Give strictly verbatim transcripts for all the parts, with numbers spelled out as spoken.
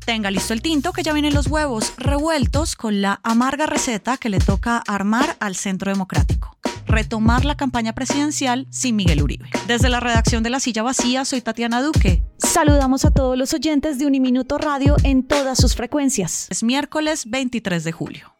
Tenga listo el tinto que ya vienen los huevos revueltos con la amarga receta que le toca armar al Centro Democrático. Retomar la campaña presidencial sin Miguel Uribe. Desde la redacción de La Silla Vacía, soy Tatiana Duque. Saludamos a todos los oyentes de Uniminuto Radio en todas sus frecuencias. Es miércoles veintitrés de julio.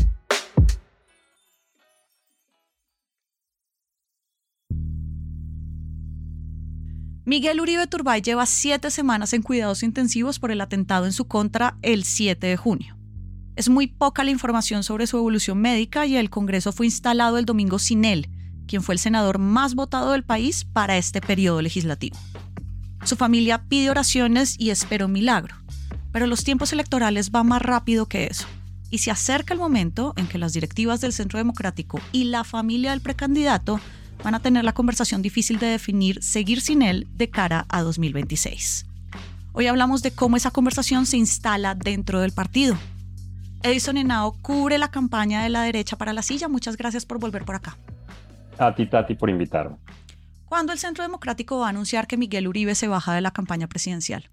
Miguel Uribe Turbay lleva siete semanas en cuidados intensivos por el atentado en su contra el siete de junio. Es muy poca la información sobre su evolución médica y el Congreso fue instalado el domingo sin él, quien fue el senador más votado del país para este periodo legislativo. Su familia pide oraciones y espera un milagro, pero los tiempos electorales van más rápido que eso. Y se acerca el momento en que las directivas del Centro Democrático y la familia del precandidato van a tener la conversación difícil de definir seguir sin él de cara a dos mil veintiséis. Hoy hablamos de cómo esa conversación se instala dentro del partido. Edison Henao cubre la campaña de la derecha para La Silla. Muchas gracias por volver por acá. A ti, Tati, por invitarme. ¿Cuándo el Centro Democrático va a anunciar que Miguel Uribe se baja de la campaña presidencial?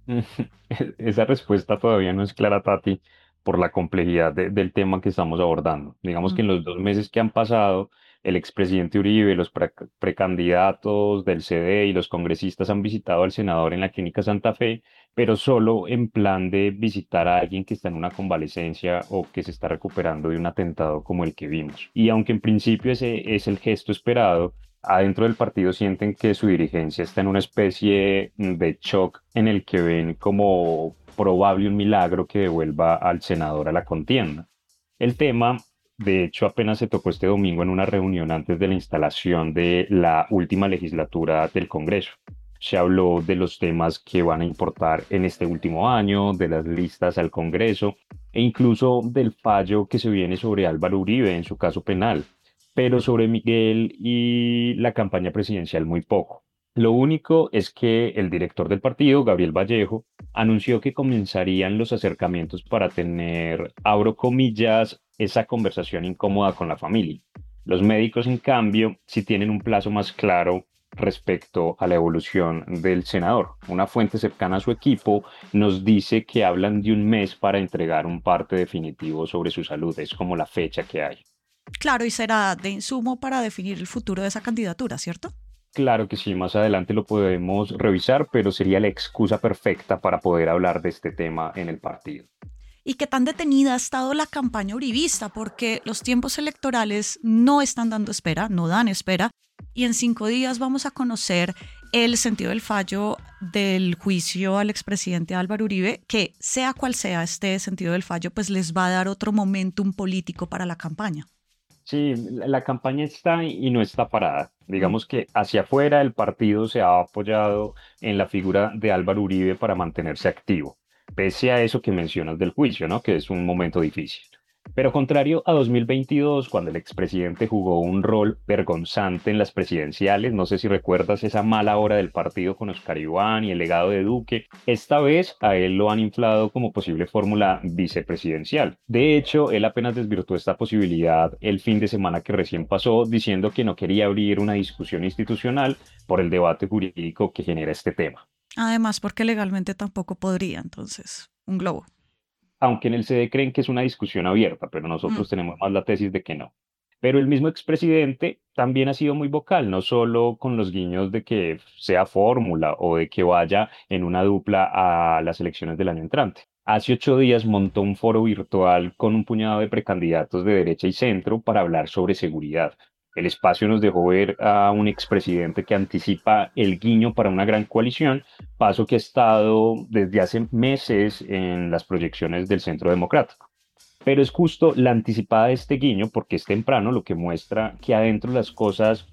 Esa respuesta todavía no es clara, Tati, por la complejidad de- del tema que estamos abordando. Digamos que en los dos meses que han pasado, el expresidente Uribe, los pre- precandidatos del C D y los congresistas han visitado al senador en la Clínica Santa Fe, pero solo en plan de visitar a alguien que está en una convalecencia o que se está recuperando de un atentado como el que vimos. Y aunque en principio ese es el gesto esperado, adentro del partido sienten que su dirigencia está en una especie mm, de shock en el que ven como probable un milagro que devuelva al senador a la contienda. El tema, de hecho, apenas se tocó este domingo en una reunión antes de la instalación de la última legislatura del Congreso. Se habló de los temas que van a importar en este último año, de las listas al Congreso e incluso del fallo que se viene sobre Álvaro Uribe en su caso penal, pero sobre Miguel y la campaña presidencial muy poco. Lo único es que el director del partido, Gabriel Vallejo, anunció que comenzarían los acercamientos para tener, abro comillas, esa conversación incómoda con la familia. Los médicos, en cambio, sí tienen un plazo más claro respecto a la evolución del senador. Una fuente cercana a su equipo nos dice que hablan de un mes para entregar un parte definitivo sobre su salud. Es como la fecha que hay. Claro, y será de insumo para definir el futuro de esa candidatura, ¿cierto? Claro que sí, más adelante lo podemos revisar, pero sería la excusa perfecta para poder hablar de este tema en el partido. ¿Y qué tan detenida ha estado la campaña uribista? Porque los tiempos electorales no están dando espera, no dan espera, y en cinco días vamos a conocer el sentido del fallo del juicio al expresidente Álvaro Uribe, que sea cual sea este sentido del fallo, pues les va a dar otro momentum político para la campaña. Sí, la la campaña está y no está parada. Mm. Digamos que hacia afuera el partido se ha apoyado en la figura de Álvaro Uribe para mantenerse activo, pese a eso que mencionas del juicio, ¿no? Que es un momento difícil. Pero contrario a dos mil veintidós, cuando el expresidente jugó un rol vergonzante en las presidenciales, no sé si recuerdas esa mala hora del partido con Oscar Iván y el legado de Duque, esta vez a él lo han inflado como posible fórmula vicepresidencial. De hecho, él apenas desvirtuó esta posibilidad el fin de semana que recién pasó, diciendo que no quería abrir una discusión institucional por el debate jurídico que genera este tema. Además, porque legalmente tampoco podría, entonces, un globo. Aunque en el C D creen que es una discusión abierta, pero Mm. nosotros tenemos más la tesis de que no. Pero el mismo expresidente también ha sido muy vocal, no solo con los guiños de que sea fórmula o de que vaya en una dupla a las elecciones del año entrante. Hace ocho días montó un foro virtual con un puñado de precandidatos de derecha y centro para hablar sobre seguridad. El espacio nos dejó ver a un expresidente que anticipa el guiño para una gran coalición, paso que ha estado desde hace meses en las proyecciones del Centro Democrático. Pero es justo la anticipada de este guiño, porque es temprano, lo que muestra que adentro las cosas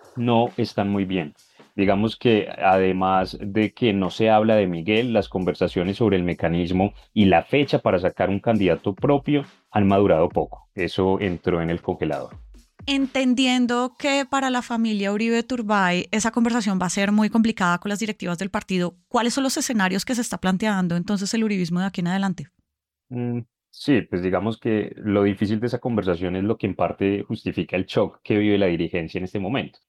no están muy bien. Digamos que además de que no se habla de Miguel, las conversaciones sobre el mecanismo y la fecha para sacar un candidato propio han madurado poco. Eso entró en el congelador. Entendiendo que para la familia Uribe Turbay esa conversación va a ser muy complicada con las directivas del partido, ¿cuáles son los escenarios que se está planteando entonces el uribismo de aquí en adelante? Mm, sí, pues digamos que lo difícil de esa conversación es lo que en parte justifica el shock que vive la dirigencia en este momento.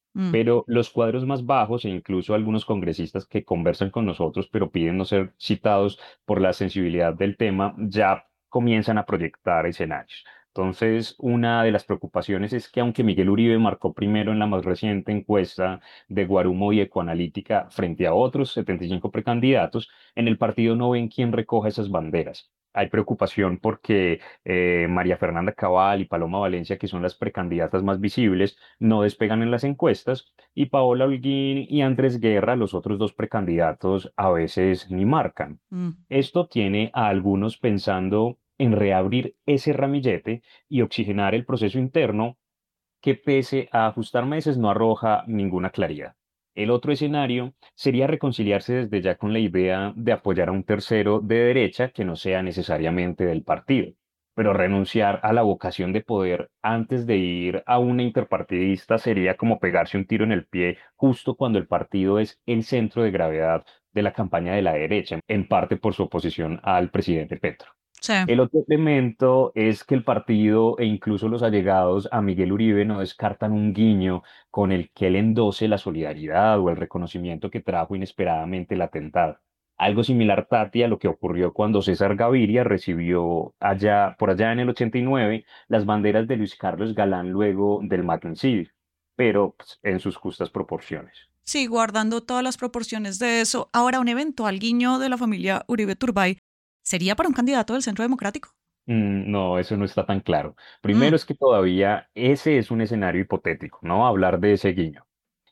Mm, Pero los cuadros más bajos e incluso algunos congresistas que conversan con nosotros, pero piden no ser citados por la sensibilidad del tema, ya comienzan a proyectar escenarios. Entonces, una de las preocupaciones es que aunque Miguel Uribe marcó primero en la más reciente encuesta de Guarumo y Ecoanalítica frente a otros setenta y cinco precandidatos, en el partido no ven quién recoja esas banderas. Hay preocupación porque eh, María Fernanda Cabal y Paloma Valencia, que son las precandidatas más visibles, no despegan en las encuestas, y Paola Holguín y Andrés Guerra, los otros dos precandidatos, a veces ni marcan. mm. Esto tiene a algunos pensando en reabrir ese ramillete y oxigenar el proceso interno que pese a ajustar meses no arroja ninguna claridad. El otro escenario sería reconciliarse desde ya con la idea de apoyar a un tercero de derecha que no sea necesariamente del partido, pero renunciar a la vocación de poder antes de ir a una interpartidista sería como pegarse un tiro en el pie justo cuando el partido es el centro de gravedad de la campaña de la derecha, en parte por su oposición al presidente Petro. Sí. El otro elemento es que el partido e incluso los allegados a Miguel Uribe no descartan un guiño con el que él endose la solidaridad o el reconocimiento que trajo inesperadamente el atentado. Algo similar, Tati, a lo que ocurrió cuando César Gaviria recibió allá, por allá en el ochenta y nueve las banderas de Luis Carlos Galán luego del magnicidio, pero pues, en sus justas proporciones. Sí, guardando todas las proporciones de eso. Ahora, un eventual guiño de la familia Uribe Turbay sería para un candidato del Centro Democrático. Mm, No, eso no está tan claro. Primero Mm, es que todavía ese es un escenario hipotético, ¿no? Hablar de ese guiño.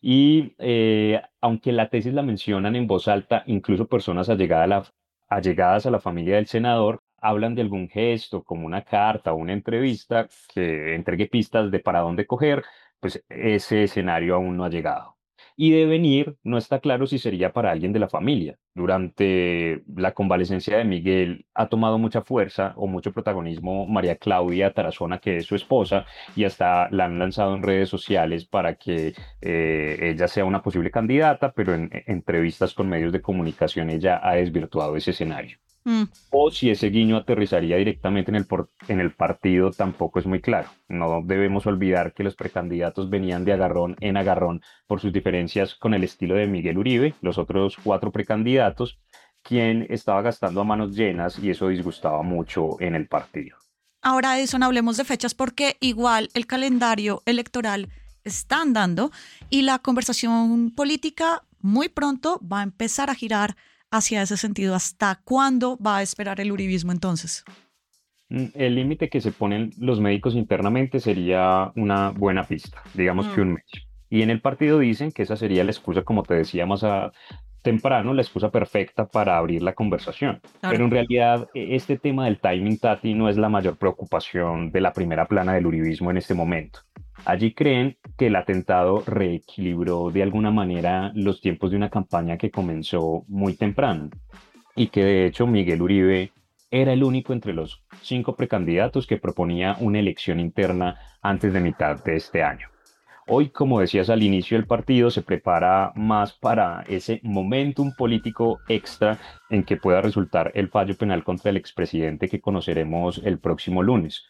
Y eh, aunque la tesis la mencionan en voz alta, incluso personas allegadas a la, allegadas a la familia del senador hablan de algún gesto, como una carta o una entrevista que entregue pistas de para dónde coger, pues ese escenario aún no ha llegado. Y de venir, no está claro si sería para alguien de la familia. Durante la convalecencia de Miguel ha tomado mucha fuerza o mucho protagonismo María Claudia Tarazona, que es su esposa, y hasta la han lanzado en redes sociales para que eh, ella sea una posible candidata, pero en, en entrevistas con medios de comunicación ella ha desvirtuado ese escenario. mm. O si ese guiño aterrizaría directamente en el, por- en el partido, tampoco es muy claro. No debemos olvidar que los precandidatos venían de agarrón en agarrón por sus diferencias con el estilo de Miguel Uribe, los otros cuatro precandidatos, quien estaba gastando a manos llenas y eso disgustaba mucho en el partido. Ahora, Edison, hablemos de fechas porque igual el calendario electoral está andando y la conversación política muy pronto va a empezar a girar hacia ese sentido. ¿Hasta cuándo va a esperar el uribismo entonces? Mm, El límite que se ponen los médicos internamente sería una buena pista, digamos que Mm, un mes. Y en el partido dicen que esa sería la excusa, como te decía más a- temprano, la excusa perfecta para abrir la conversación. claro. Pero en realidad, e- este tema del timing, Tati, no es la mayor preocupación de la primera plana del uribismo en este momento. Allí creen que el atentado reequilibró de alguna manera los tiempos de una campaña que comenzó muy temprano y que de hecho Miguel Uribe era el único entre los cinco precandidatos que proponía una elección interna antes de mitad de este año. Hoy, como decías al inicio del partido, se prepara más para ese momentum político extra en que pueda resultar el fallo penal contra el expresidente que conoceremos el próximo lunes.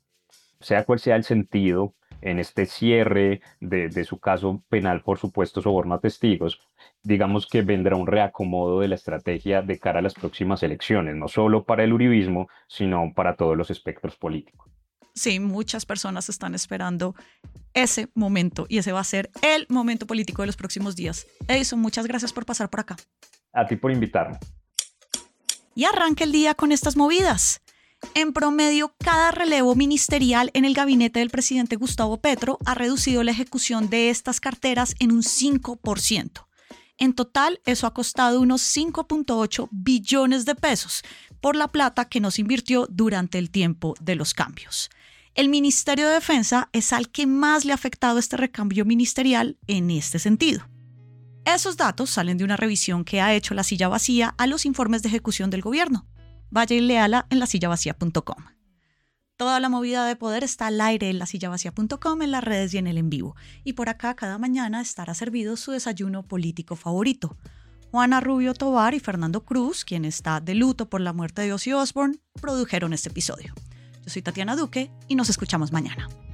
Sea cual sea el sentido en este cierre de, de su caso penal por supuesto soborno a testigos, digamos que vendrá un reacomodo de la estrategia de cara a las próximas elecciones, no solo para el uribismo, sino para todos los espectros políticos. Sí, muchas personas están esperando ese momento y ese va a ser el momento político de los próximos días. Edison, muchas gracias por pasar por acá. A ti por invitarme. Y arranca el día con estas movidas. En promedio, cada relevo ministerial en el gabinete del presidente Gustavo Petro ha reducido la ejecución de estas carteras en un cinco por ciento. En total, eso ha costado unos cinco punto ocho billones de pesos por la plata que nos invirtió durante el tiempo de los cambios. El Ministerio de Defensa es al que más le ha afectado este recambio ministerial en este sentido. Esos datos salen de una revisión que ha hecho La Silla Vacía a los informes de ejecución del gobierno. Vaya y léala en la silla vacía punto com. Toda la movida de poder está al aire en la silla vacía punto com, en las redes y en el en vivo. Y por acá cada mañana estará servido su desayuno político favorito. Juana Rubio Tovar y Fernando Cruz, quien está de luto por la muerte de Ozzy Osbourne, produjeron este episodio. Yo soy Tatiana Duque y nos escuchamos mañana.